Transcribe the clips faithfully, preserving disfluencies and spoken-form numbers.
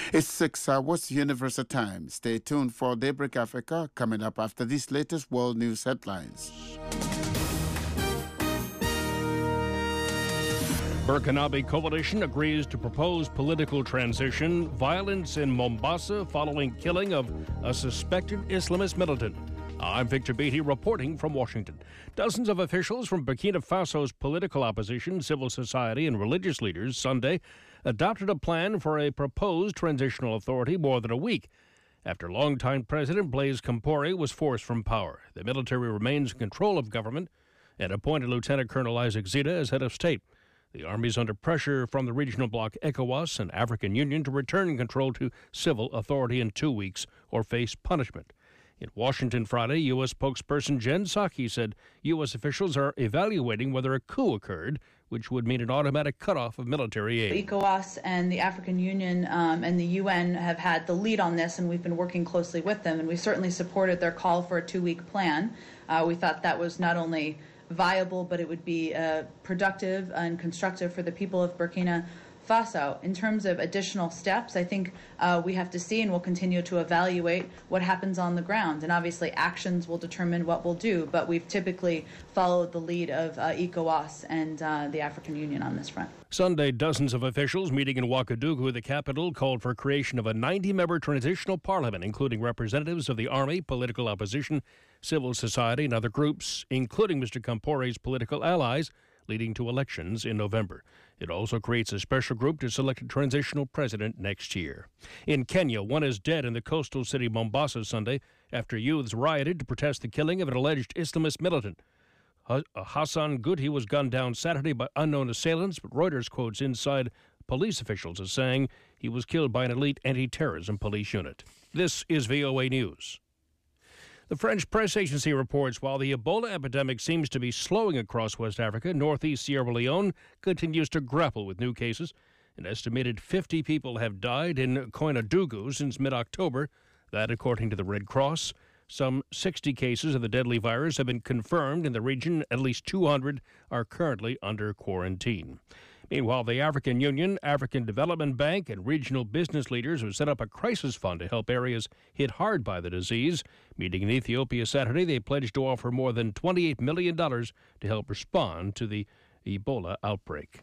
It's six hours Universal Time. Stay tuned for Daybreak Africa coming up after these latest world news headlines. Burkinabe coalition agrees to propose political transition, violence in Mombasa following killing of a suspected Islamist militant. I'm Victor Beatty reporting from Washington. Dozens of officials from Burkina Faso's political opposition, civil society, and religious leaders Sunday adopted a plan for a proposed transitional authority more than a week after longtime President Blaise Compaoré was forced from power. The military remains in control of government and appointed Lieutenant Colonel Isaac Zida as head of state. The army is under pressure from the regional bloc ECOWAS and African Union to return control to civil authority in two weeks or face punishment. In Washington Friday, U S spokesperson Jen Psaki said U S officials are evaluating whether a coup occurred, which would mean an automatic cutoff of military aid. ECOWAS and the African Union um, and the U N have had the lead on this, and we've been working closely with them, and we certainly supported their call for a two-week plan. Uh, we thought that was not only viable, but it would be uh, productive and constructive for the people of Burkina Faso. In terms of additional steps, I think uh, we have to see and we'll continue to evaluate what happens on the ground. And obviously actions will determine what we'll do, but we've typically followed the lead of uh, ECOWAS and uh, the African Union on this front. Sunday, dozens of officials meeting in Ouagadougou, the capital, called for creation of a ninety-member transitional parliament, including representatives of the army, political opposition, civil society, and other groups, including Mister Compaoré's political allies, leading to elections in November. It also creates a special group to select a transitional president next year. In Kenya, one is dead in the coastal city Mombasa Sunday after youths rioted to protest the killing of an alleged Islamist militant. Hassan Guti was gunned down Saturday by unknown assailants, but Reuters quotes inside police officials as saying he was killed by an elite anti-terrorism police unit. This is V O A News. The French press agency reports while the Ebola epidemic seems to be slowing across West Africa, northeast Sierra Leone continues to grapple with new cases. An estimated fifty people have died in Koinadugu since mid-October. That, according to the Red Cross. Some sixty cases of the deadly virus have been confirmed in the region. At least two hundred are currently under quarantine. Meanwhile, the African Union, African Development Bank, and regional business leaders have set up a crisis fund to help areas hit hard by the disease. Meeting in Ethiopia Saturday, they pledged to offer more than twenty-eight million dollars to help respond to the Ebola outbreak.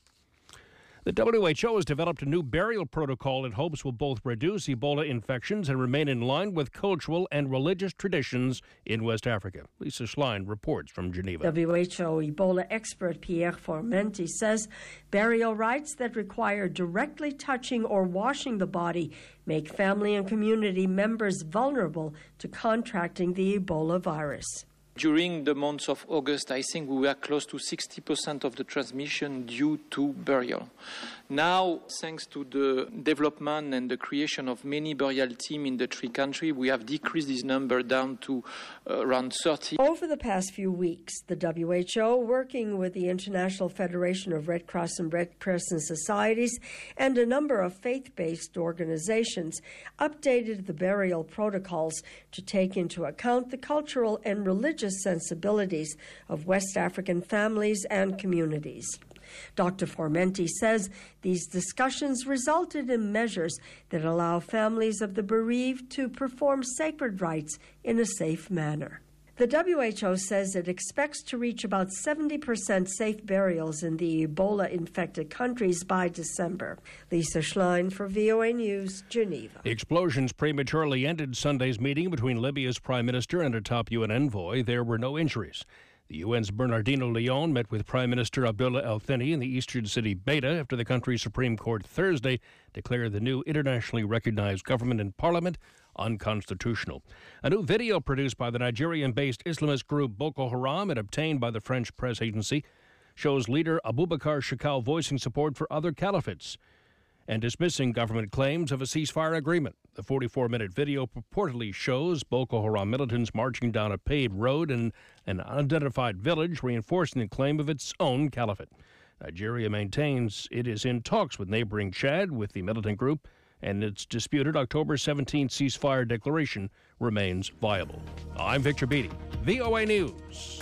The W H O has developed a new burial protocol it hopes will both reduce Ebola infections and remain in line with cultural and religious traditions in West Africa. Lisa Schlein reports from Geneva. W H O Ebola expert Pierre Formenti says burial rites that require directly touching or washing the body make family and community members vulnerable to contracting the Ebola virus. During the month of August, I think we were close to sixty percent of the transmission due to burial. Now, thanks to the development and the creation of many burial teams in the three countries, we have decreased this number down to uh, around thirty. Over the past few weeks, the W H O, working with the International Federation of Red Cross and Red Crescent Societies and a number of faith-based organizations, updated the burial protocols to take into account the cultural and religious sensibilities of West African families and communities. Doctor Formenti says these discussions resulted in measures that allow families of the bereaved to perform sacred rites in a safe manner. The W H O says it expects to reach about seventy percent safe burials in the Ebola-infected countries by December. Lisa Schlein for V O A News, Geneva. The explosions prematurely ended Sunday's meeting between Libya's prime minister and a top U N envoy. There were no injuries. The U N's Bernardino Leon met with Prime Minister Abdullah El-Thani in the eastern city Beta after the country's Supreme Court Thursday declared the new internationally recognized government and parliament unconstitutional. A new video produced by the Nigerian-based Islamist group Boko Haram and obtained by the French press agency shows leader Abubakar Shekau voicing support for other caliphates and dismissing government claims of a ceasefire agreement. The forty-four minute video purportedly shows Boko Haram militants marching down a paved road in an unidentified village, reinforcing the claim of its own caliphate. Nigeria maintains it is in talks with neighboring Chad with the militant group, and its disputed October seventeenth ceasefire declaration remains viable. I'm Victor Beatty, V O A News.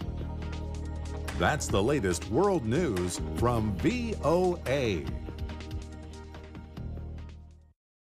That's the latest world news from V O A.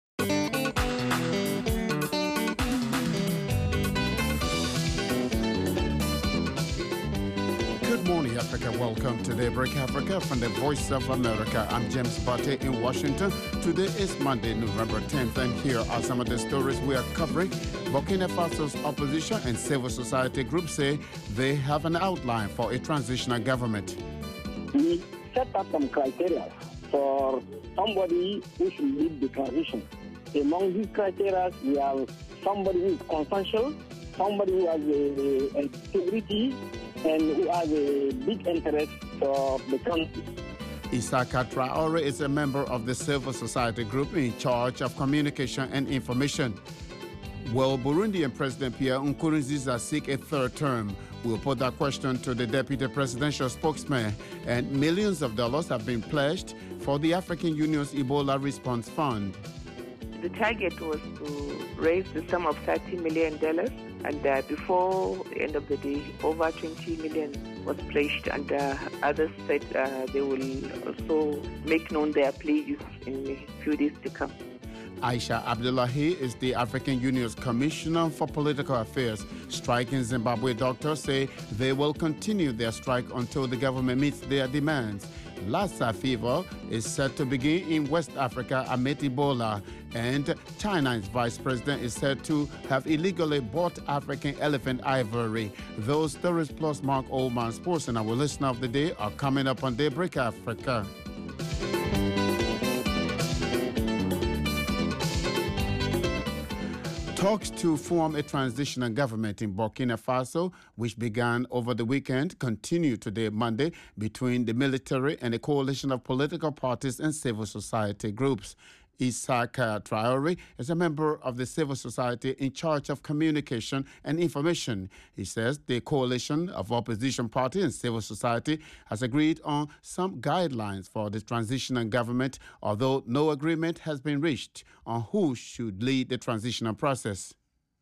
Welcome to Daybreak Africa from the Voice of America. I'm James Bate in Washington. Today is Monday, November tenth, and here are some of the stories we are covering. Burkina Faso's opposition and civil society groups say they have an outline for a transitional government. We set up some criteria for somebody who should lead the transition. Among these criteria, we have somebody who is consensual, somebody who has a, a integrity, and who has a big interest for the country. Isaka Traore is a member of the civil society group in charge of communication and information. Will Burundian President Pierre Nkurunziza seek a third term? We'll put that question to the deputy presidential spokesman. And millions of dollars have been pledged for the African Union's Ebola Response Fund. The target was to raise the sum of thirty million dollars, and uh, before the end of the day, over twenty million dollars was pledged, and uh, others said uh, they will also make known their pledges in a few days to come. Aisha Abdullahi is the African Union's Commissioner for Political Affairs. Striking Zimbabwe doctors say they will continue their strike until the government meets their demands. Lassa fever is set to begin in West Africa amid Ebola, and China's vice president is said to have illegally bought African elephant ivory. Those stories plus Mark Oldman Sports and our listener of the day are coming up on Daybreak Africa. Talks to form a transitional government in Burkina Faso, which began over the weekend, continue today, Monday, between the military and a coalition of political parties and civil society groups. Isaka Traore is a member of the civil society in charge of communication and information. He says the coalition of opposition parties and civil society has agreed on some guidelines for the transitional government, although no agreement has been reached on who should lead the transitional process.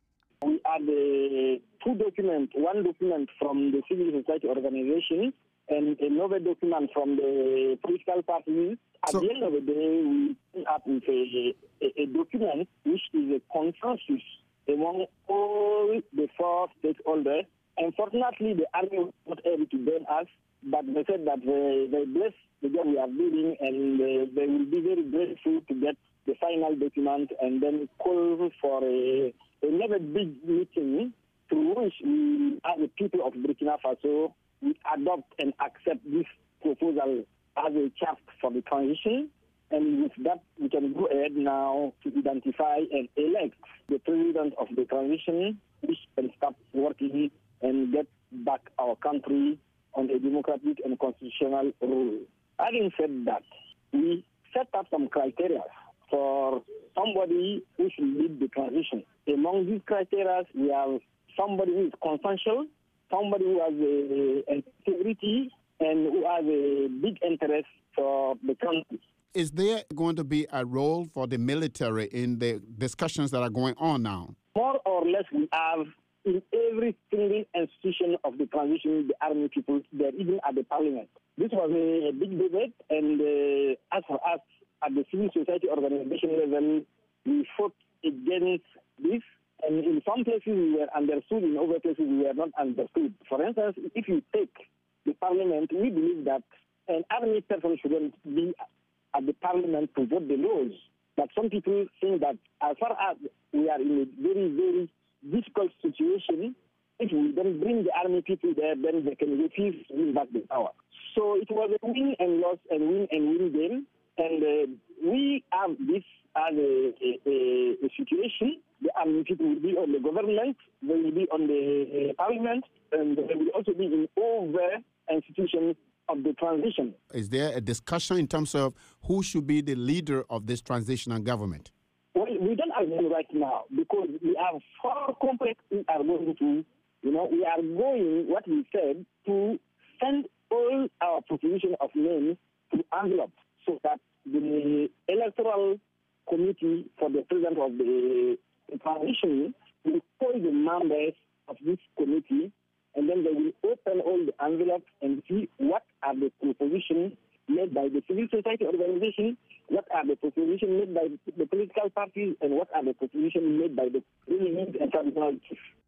We had uh, two documents, one document from the civil society organization and another document from the political parties. At so, the end of the day, we end up with a, a, a document which is a consensus among all the four stakeholders. Unfortunately, the army was not able to join us, but they said that they, they bless the job we are doing, and uh, they will be very grateful to get the final document and then call for a, another big meeting through which we, as the people of Burkina Faso, we adopt and accept this proposal as a chart for the transition, and with that we can go ahead now to identify and elect the president of the transition, which can start working and get back our country on a democratic and constitutional rule. Having said that, we set up some criteria for somebody who should lead the transition. Among these criteria, we have somebody who is consensual, somebody who has a, a integrity, and who has a big interest for the country. Is there going to be a role for the military in the discussions that are going on now? More or less, we have in every single institution of the transition, the army people, there, even at the parliament. This was a, a big debate, and uh, as for us, at the civil society organization level, we fought against this. And in some places we were understood, in other places we were not understood. For instance, if you take the parliament, we believe that an army person shouldn't be at the parliament to vote the laws. But some people think that as far as we are in a very, very difficult situation, if we don't bring the army people there, then they can refuse to win back the power. So it was a win and loss and win and win game. And uh, we have this as a, a, a situation. The army people will be on the government, they will be on the uh, parliament, and they will also be in all the institutions of the transition. Is there a discussion in terms of who should be the leader of this transitional government? Well, we don't have one right now because we have four complex we are going to, you know, we are going, what we said, to send all our proposition of names to envelopes so that the electoral committee for the president of the transition will call the members of this committee, and then they will open all the envelopes and see what are the propositions made by the civil society organization, what are the propositions made by the political parties, and what are the propositions made by the religious and traditional chiefs.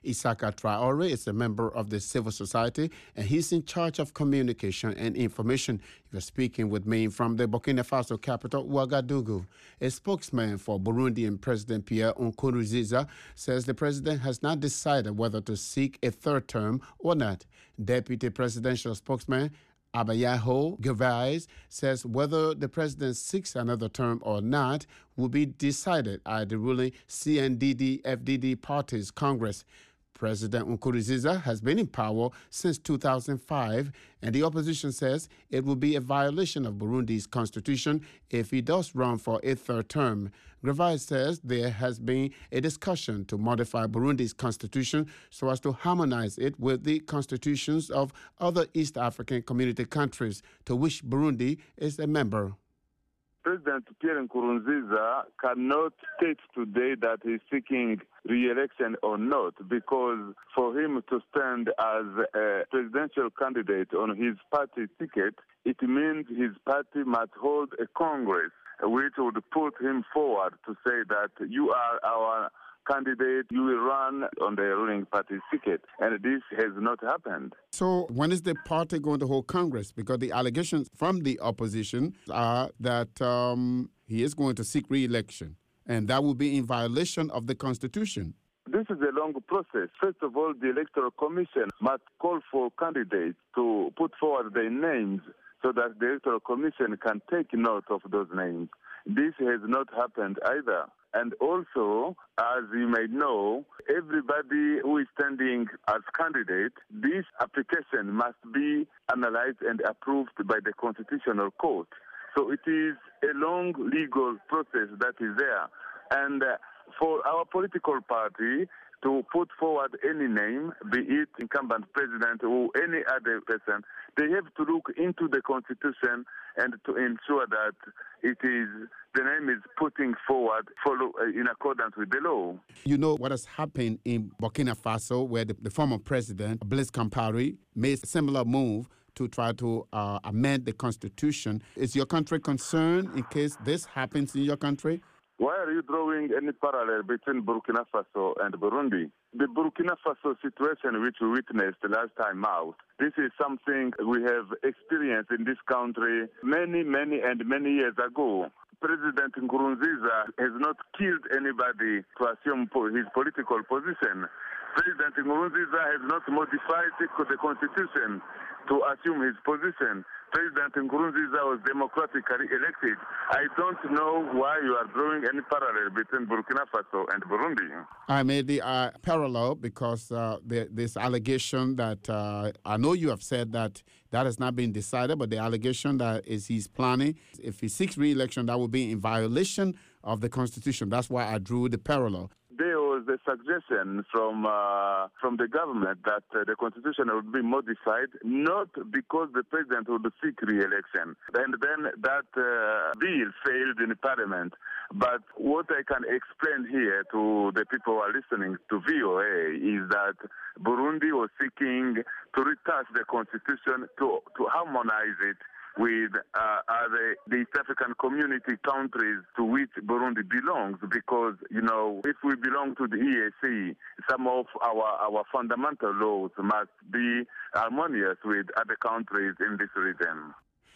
Isaka Traore is a member of the civil society, and he's in charge of communication and information. He was speaking with me from the Burkina Faso capital, Ouagadougou. A spokesman for Burundian President Pierre Nkurunziza says the president has not decided whether to seek a third term or not. Deputy presidential spokesman Abayaho Gervais says whether the president seeks another term or not will be decided at the ruling C N D D F D D party's Congress. President Nkurunziza has been in power since two thousand five, and the opposition says it will be a violation of Burundi's constitution if he does run for a third term. Gervais says there has been a discussion to modify Burundi's constitution so as to harmonize it with the constitutions of other East African community countries, to which Burundi is a member. President Pierre Nkurunziza cannot state today that he's seeking re-election or not, because for him to stand as a presidential candidate on his party ticket, it means his party must hold a Congress, which would put him forward to say that you are our candidate, you will run on the ruling party ticket, and this has not happened. So when is the party going to hold Congress? Because the allegations from the opposition are that um, he is going to seek re-election, and that will be in violation of the Constitution. This is a long process. First of all, the Electoral Commission must call for candidates to put forward their names so that the Electoral Commission can take note of those names. This has not happened either. And also, as you may know, everybody who is standing as candidate, this application must be analyzed and approved by the Constitutional Court. So it is a long legal process that is there. And uh, for our political party to put forward any name, be it incumbent president or any other person, they have to look into the Constitution and to ensure that it is the name is putting forward follow, uh, in accordance with the law. You know what has happened in Burkina Faso, where the, the former president, Blaise Compaoré, made a similar move to try to uh, amend the Constitution. Is your country concerned in case this happens in your country? Why are you drawing any parallel between Burkina Faso and Burundi? The Burkina Faso situation which we witnessed last time out, this is something we have experienced in this country many, many and many years ago. President Nkurunziza has not killed anybody to assume his political position. President Nkurunziza has not modified the constitution to assume his position. President Nkurunziza was democratically elected. I don't know why you are drawing any parallel between Burkina Faso and Burundi. I made the uh, parallel because uh, the, this allegation that uh, I know you have said that that has not been decided, but the allegation that is he's planning, if he seeks re-election, that will be in violation of the Constitution. That's why I drew the parallel. There was a suggestion from uh, from the government that uh, the constitution would be modified, not because the president would seek re-election. And then that uh, bill failed in parliament. But what I can explain here to the people who are listening to V O A is that Burundi was seeking to retouch the constitution to, to harmonize it with uh, other, the East African community countries to which Burundi belongs, because, you know, if we belong to the E A C, some of our, our fundamental laws must be harmonious with other countries in this region.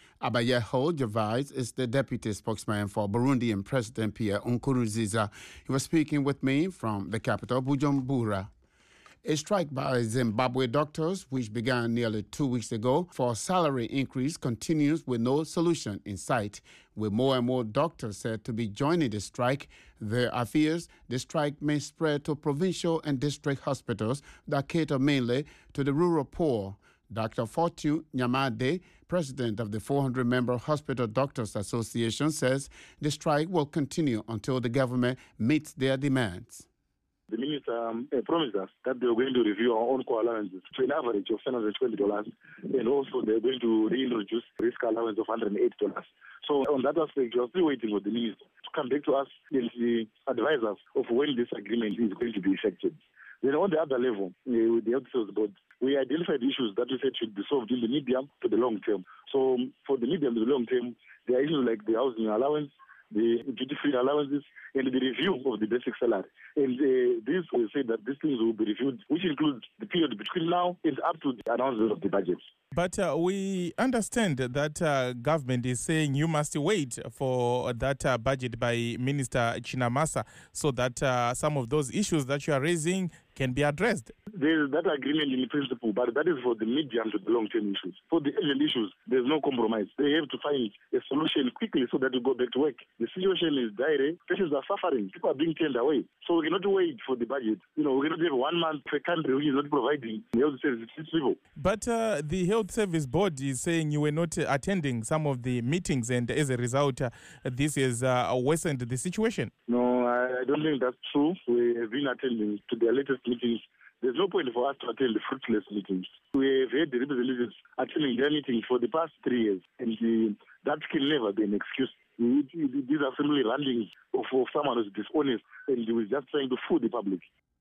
Abayaho Gervais is the deputy spokesman for Burundian President Pierre Nkurunziza. He was speaking with me from the capital, Bujumbura. A strike by Zimbabwe doctors, which began nearly two weeks ago for a salary increase, continues with no solution in sight. With more and more doctors said to be joining the strike, there are fears the strike may spread to provincial and district hospitals that cater mainly to the rural poor. Doctor Fortune Nyamade, president of the four hundred member Hospital Doctors Association, says the strike will continue until the government meets their demands. The minister um, uh, promised us that they were going to review our on-call allowances to an average of seven hundred twenty dollars, and also they're going to reintroduce risk allowance of one hundred eighty dollars. So on that aspect, we are still waiting for the minister to come back to us and advise us of when this agreement is going to be effected. Then on the other level, uh, with the health sales board, we identified issues that we said should be solved in the medium to the long term. So for the medium to the long term, there are issues like the housing allowance, the duty-free allowances, and the review of the basic salary. And uh, this will say that these things will be reviewed, which includes the period between now and up to the announcement of the budget. But uh, we understand that uh, government is saying you must wait for that uh, budget by Minister Chinamasa so that uh, some of those issues that you are raising can be addressed. There is that agreement in principle, but that is for the medium to the long-term issues. For the urgent issues, there's no compromise. They have to find a solution quickly so that we go back to work. The situation is dire. Patients are suffering. People are being turned away. So we cannot wait for the budget. You know, we cannot have one month per country which is not providing health services to people. But uh, the Health Service Board is saying you were not uh, attending some of the meetings, and as a result, uh, this has uh, worsened the situation. No, I don't think that's true. We have been attending to their latest meetings. There's no point for us to attend the fruitless meetings. We have had the representatives attending their meetings for the past three years, and the, that can never be an excuse. These are simply rantings of, of someone who's dishonest and who is just trying to fool the public.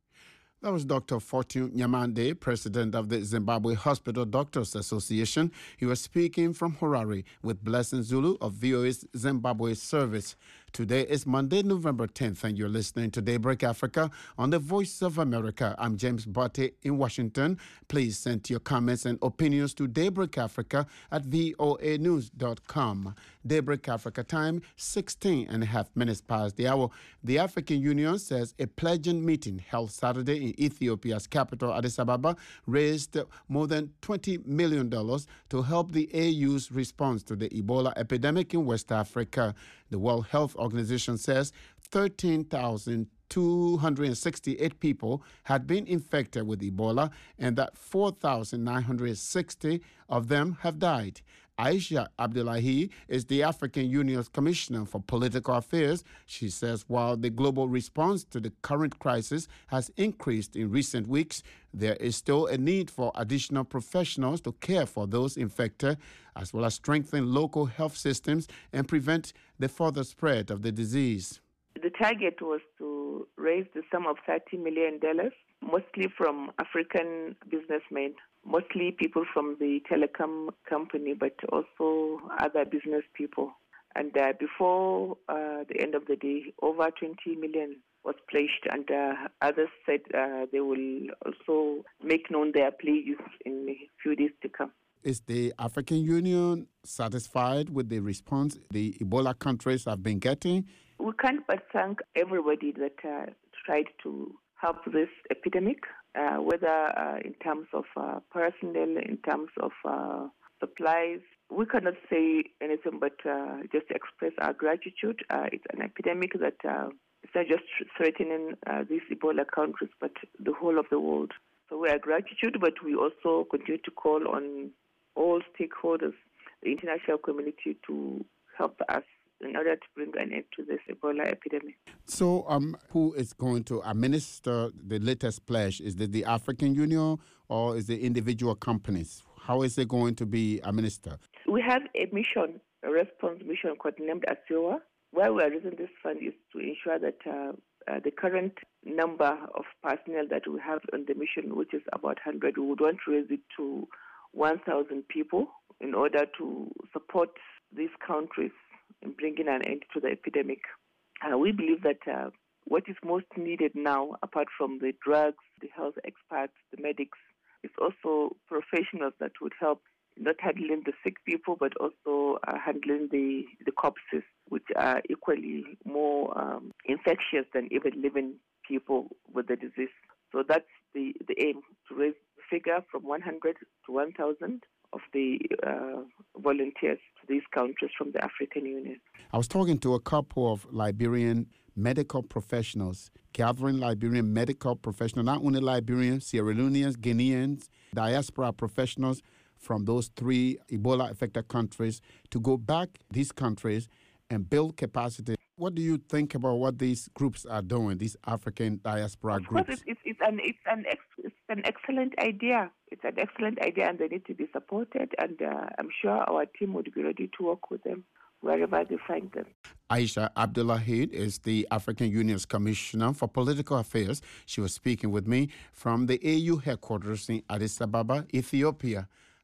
That was Doctor Fortune Nyamande, president of the Zimbabwe Hospital Doctors Association. He was speaking from Harare with Blessing Zulu of V O A's Zimbabwe service. Today is Monday, November tenth, and you're listening to Daybreak Africa on the Voice of America. I'm James Botte in Washington. Please send your comments and opinions to Daybreak Africa at voa news dot com. Daybreak Africa time, sixteen and a half minutes past the hour. The African Union says a pledging meeting held Saturday in Ethiopia's capital, Addis Ababa, raised more than twenty million dollars to help the A U's response to the Ebola epidemic in West Africa. The World Health Organization says thirteen thousand two hundred sixty-eight people had been infected with Ebola and that four thousand nine hundred sixty of them have died. Aisha Abdullahi is the African Union's Commissioner for Political Affairs. She says while the global response to the current crisis has increased in recent weeks, there is still a need for additional professionals to care for those infected, as well as strengthen local health systems and prevent the further spread of the disease. The target was to raise the sum of thirty million dollars, mostly from African businessmen, mostly people from the telecom company, but also other business people. And uh, before uh, the end of the day, over twenty million was pledged, and uh, others said uh, they will also make known their pledges in a few days to come. Is the African Union satisfied with the response the Ebola countries have been getting? We can't but thank everybody that uh, tried to help this epidemic, uh, whether uh, in terms of uh, personnel, in terms of uh, supplies. We cannot say anything but uh, just express our gratitude. Uh, it's an epidemic that uh, it's not just threatening uh, these Ebola countries, but the whole of the world. So we are gratitude, but we also continue to call on all stakeholders, the international community, to help us in order to bring an end to this Ebola epidemic. So um, who is going to administer the latest pledge? Is it the African Union or is it individual companies? How is it going to be administered? We have a mission, a response mission codenamed ASIOA. Why we are raising this fund is to ensure that uh, uh, the current number of personnel that we have on the mission, which is about one hundred, we would want to raise it to one thousand people in order to support these countries in bringing an end to the epidemic. Uh, we believe that uh, what is most needed now, apart from the drugs, the health experts, the medics, is also professionals that would help not handling the sick people, but also uh, handling the, the corpses, which are equally more um, infectious than even living people with the disease. So that's the, the aim, to raise the figure from one hundred to one thousand of the uh, volunteers to these countries from the African Union. I was talking to a couple of Liberian medical professionals, gathering Liberian medical professionals, not only Liberians, Sierra Leoneans, Guineans, diaspora professionals from those three Ebola-affected countries to go back these countries and build capacity. What do you think about what these groups are doing, these African diaspora of groups? Course, it's, it's, an, it's, an ex, it's an excellent idea. It's an excellent idea, and they need to be supported, and uh, I'm sure our team would be ready to work with them wherever they find them. Aisha Abdullahi is the African Union's Commissioner for Political Affairs. She was speaking with me from the A U headquarters in Addis Ababa, Ethiopia.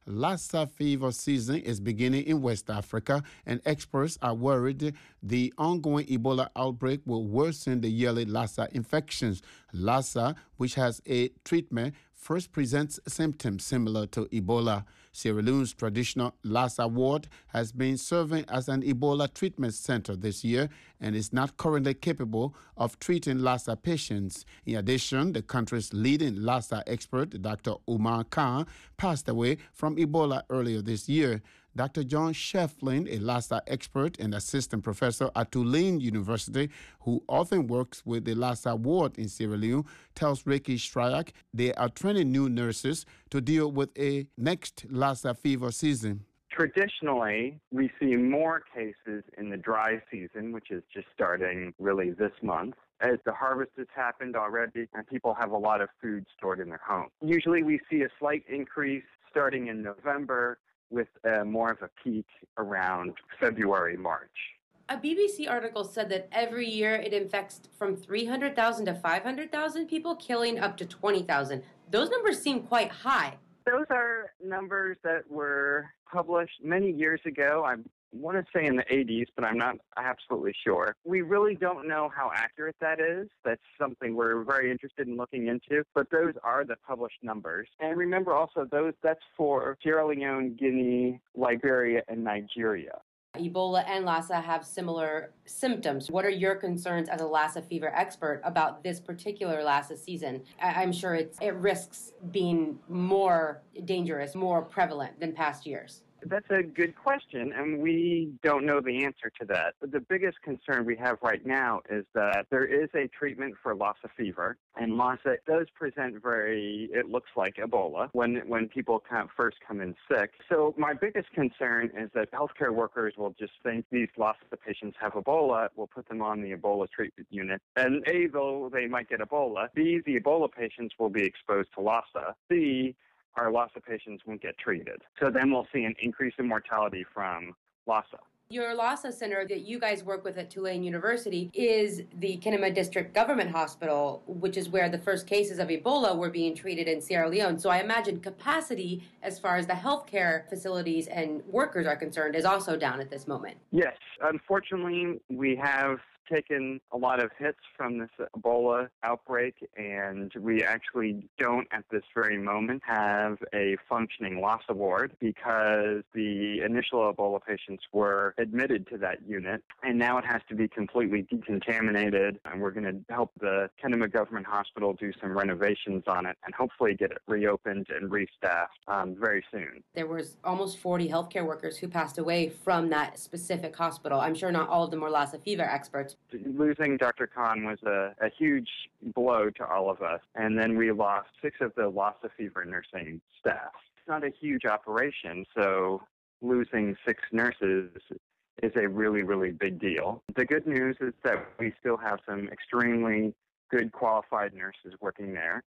Lassa fever season is beginning in West Africa, and experts are worried the ongoing Ebola outbreak will worsen the yearly Lassa infections. Lassa, which has a treatment, first presents symptoms similar to Ebola. Sierra Leone's traditional Lassa ward has been serving as an Ebola treatment center this year and is not currently capable of treating Lassa patients. In addition, the country's leading Lassa expert, Doctor Umar Khan, passed away from Ebola earlier this year. Doctor John Shefflin, a Lassa expert and assistant professor at Tulane University, who often works with the Lassa ward in Sierra Leone, tells Ricky Stryak they are training new nurses to deal with a next Lassa fever season. Traditionally, we see more cases in the dry season, which is just starting really this month, as the harvest has happened already and people have a lot of food stored in their home. Usually we see a slight increase starting in November, with uh, more of a peak around February, March. A B B C article said that every year it infects from three hundred thousand to five hundred thousand people, killing up to twenty thousand. Those numbers seem quite high. Those are numbers that were published many years ago. I want to say in the eighties, but I'm not absolutely sure. We really don't know how accurate that is. That's something we're very interested in looking into, but those are the published numbers. And remember also, those that's for Sierra Leone, Guinea, Liberia, and Nigeria. Ebola and Lassa have similar symptoms. What are your concerns as a Lassa fever expert about this particular Lassa season? I- I'm sure it's, it risks being more dangerous, more prevalent than past years. That's a good question, and we don't know the answer to that. But the biggest concern we have right now is that there is a treatment for Lassa fever, and Lassa does present very, it looks like Ebola, when when people come, first come in sick. So my biggest concern is that healthcare workers will just think these Lassa patients have Ebola, we'll put them on the Ebola treatment unit, and A, though they might get Ebola, B, the Ebola patients will be exposed to Lassa, C, our Lassa patients won't get treated. So then we'll see an increase in mortality from Lassa. Your Lassa center that you guys work with at Tulane University is the Kinema District Government Hospital, which is where the first cases of Ebola were being treated in Sierra Leone. So I imagine capacity as far as the healthcare facilities and workers are concerned is also down at this moment. Yes. Unfortunately, we have taken a lot of hits from this Ebola outbreak, and we actually don't at this very moment have a functioning Lassa ward because the initial Ebola patients were admitted to that unit, and now it has to be completely decontaminated, and we're going to help the Kinema Government Hospital do some renovations on it and hopefully get it reopened and restaffed um, very soon. There was almost forty healthcare workers who passed away from that specific hospital. I'm sure not all of them were Lassa fever experts. Losing Doctor Khan was a, a huge blow to all of us, and then we lost six of the Lassa fever nursing staff. It's not a huge operation, so losing six nurses is a really, really big deal. The good news is that we still have some extremely good qualified nurses working there,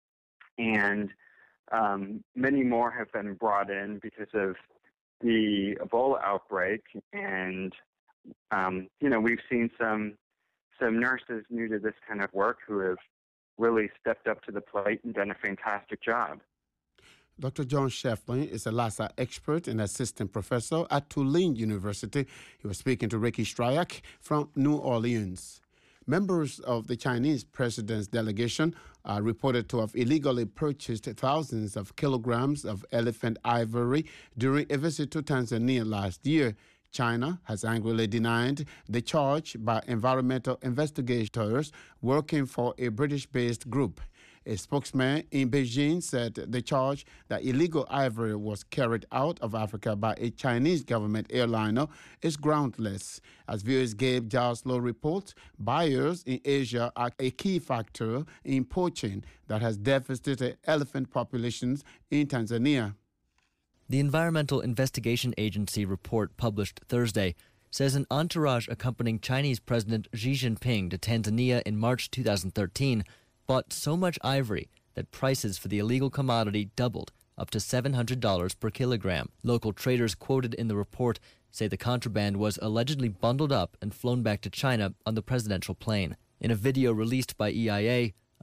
and um, many more have been brought in because of the Ebola outbreak, and Um, you know, we've seen some some nurses new to this kind of work who have really stepped up to the plate and done a fantastic job. Doctor John Shefflin is a Lassa expert and assistant professor at Tulane University. He was speaking to Ricky Stryak from New Orleans. Members of the Chinese president's delegation are reported to have illegally purchased thousands of kilograms of elephant ivory during a visit to Tanzania last year. China has angrily denied the charge by environmental investigators working for a British-based group. A spokesman in Beijing said the charge that illegal ivory was carried out of Africa by a Chinese government airliner is groundless. As V O A's Gabe Jaslow reports, buyers in Asia are a key factor in poaching that has devastated elephant populations in Tanzania. The Environmental Investigation Agency report published Thursday says an entourage accompanying Chinese President Xi Jinping to Tanzania in March two thousand thirteen bought so much ivory that prices for the illegal commodity doubled, up to seven hundred dollars per kilogram. Local traders quoted in the report say the contraband was allegedly bundled up and flown back to China on the presidential plane. In a video released by E I A,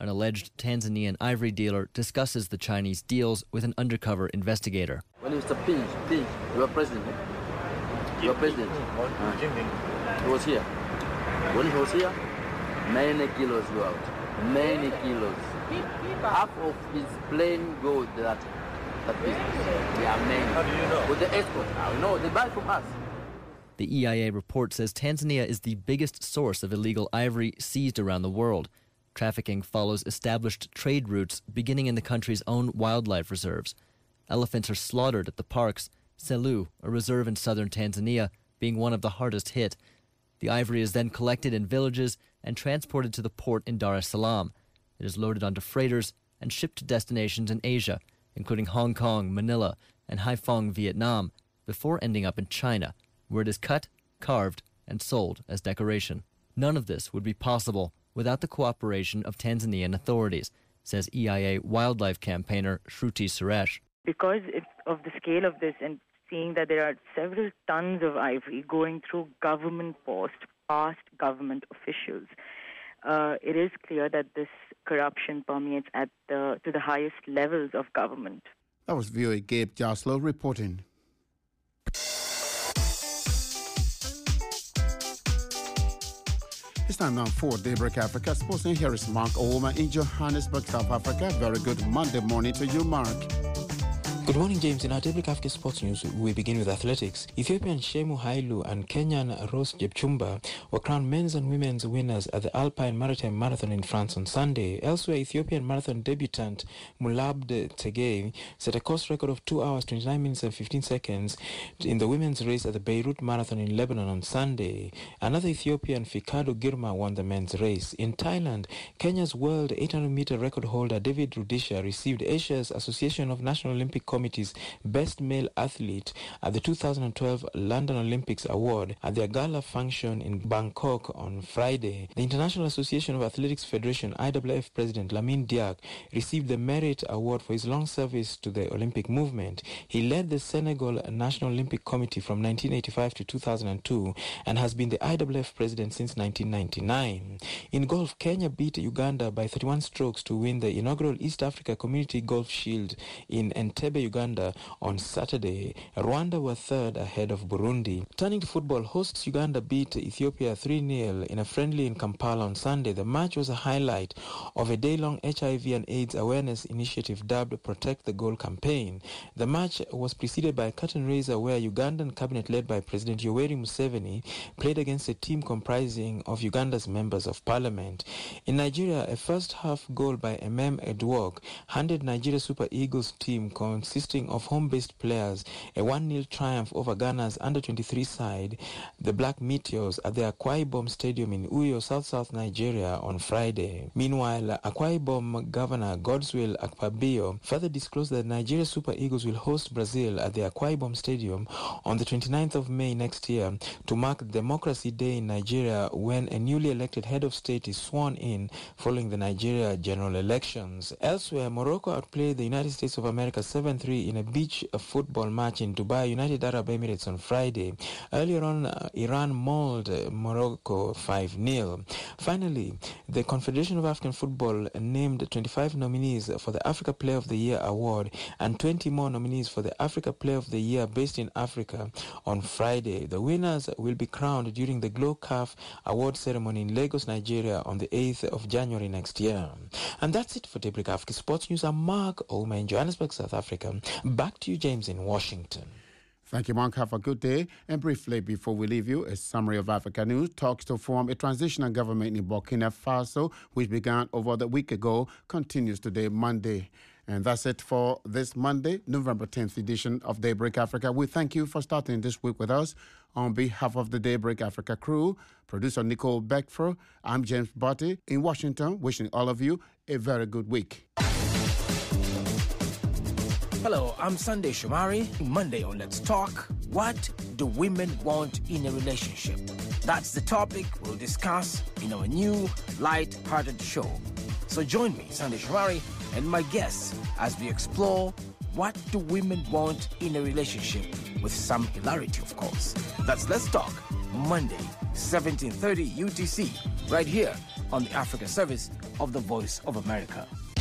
An alleged Tanzanian ivory dealer discusses the Chinese deals with an undercover investigator. When Mister Ping, Ping, your president, your president, uh, he was here. When he was here, many kilos go out, many kilos. Half of his plane go to that, that business. They are many. How do you know? With the export, now, no, they buy from us. The E I A report says Tanzania is the biggest source of illegal ivory seized around the world. Trafficking follows established trade routes beginning in the country's own wildlife reserves. Elephants are slaughtered at the parks, Selu, a reserve in southern Tanzania, being one of the hardest hit. The ivory is then collected in villages and transported to the port in Dar es Salaam. It is loaded onto freighters and shipped to destinations in Asia, including Hong Kong, Manila, and Haiphong, Vietnam, before ending up in China, where it is cut, carved, and sold as decoration. None of this would be possible without the cooperation of Tanzanian authorities, says E I A wildlife campaigner Shruti Suresh. Because of the scale of this and seeing that there are several tons of ivory going through government posts, past government officials, uh, it is clear that this corruption permeates at the to the highest levels of government. That was V O A Gabe Jaslow reporting. It's time now for Daybreak Africa Sports, and here is Mark Ouma in Johannesburg, South Africa. Very good Monday morning to you, Mark. Good morning, James. In our Daybreak Africa Sports News, we begin with athletics. Ethiopian Shemu Hailu and Kenyan Rose Jepchumba were crowned men's and women's winners at the Alpine Maritime Marathon in France on Sunday. Elsewhere, Ethiopian marathon debutant Mulabde Tegey set a course record of two hours, twenty-nine minutes and fifteen seconds in the women's race at the Beirut Marathon in Lebanon on Sunday. Another Ethiopian, Fikado Girma, won the men's race. In Thailand, Kenya's world eight hundred meter record holder David Rudisha received Asia's Association of National Olympic Committee's Best Male Athlete at the two thousand twelve London Olympics Award at their gala function in Bangkok on Friday. The International Association of Athletics Federation I W F President Lamin Diak received the Merit Award for his long service to the Olympic movement. He led the Senegal National Olympic Committee from nineteen eighty-five to two thousand two and has been the I W F president since nineteen ninety-nine. In golf, Kenya beat Uganda by thirty-one strokes to win the inaugural East Africa Community Golf Shield in Entebbe, Uganda on Saturday. Rwanda were third ahead of Burundi. Turning to football, hosts Uganda beat Ethiopia three nil in a friendly in Kampala on Sunday. The match was a highlight of a day-long H I V and AIDS awareness initiative dubbed Protect the Goal campaign. The match was preceded by a curtain raiser where Ugandan cabinet led by President Yoweri Museveni played against a team comprising of Uganda's members of parliament. In Nigeria, a first-half goal by Emem Edwog handed Nigeria Super Eagles team consisting of home-based players a one nil triumph over Ghana's under twenty-three side, the Black Meteors, at the Akwa Ibom Stadium in Uyo, South-South Nigeria on Friday. Meanwhile, Akwa Ibom Governor Godswill Akpabio further disclosed that Nigeria Super Eagles will host Brazil at the Akwa Ibom Stadium on the twenty-ninth of May next year to mark Democracy Day in Nigeria, when a newly elected head of state is sworn in following the Nigeria general elections. Elsewhere, Morocco outplayed the United States of America seven three in a beach football match in Dubai, United Arab Emirates on Friday. Earlier on, uh, Iran mauled uh, Morocco five nil. Finally, the Confederation of African Football named twenty-five nominees for the Africa Player of the Year award and twenty more nominees for the Africa Player of the Year based in Africa on Friday. The winners will be crowned during the Glow C A F award ceremony in Lagos, Nigeria on the eighth of January next year. And that's it for Daybreak Africa Sports News. I'm Mark Ouma in Johannesburg, South Africa. Back to you, James, in Washington. Thank you, Mark. Have a good day. And briefly, before we leave you, a summary of Africa news. Talks to form a transitional government in Burkina Faso, which began over the week ago, continues today, Monday. And that's it for this Monday, November tenth edition of Daybreak Africa. We thank you for starting this week with us. On behalf of the Daybreak Africa crew, producer Nicole Beckford, I'm James Botti in Washington, wishing all of you a very good week. Hello, I'm Sunday Shomari. Monday on Let's Talk. What do women want in a relationship? That's the topic we'll discuss in our new light-hearted show. So join me, Sunday Shomari, and my guests as we explore what do women want in a relationship, with some hilarity, of course. That's Let's Talk, Monday, seventeen thirty U T C, right here on the Africa service of the Voice of America.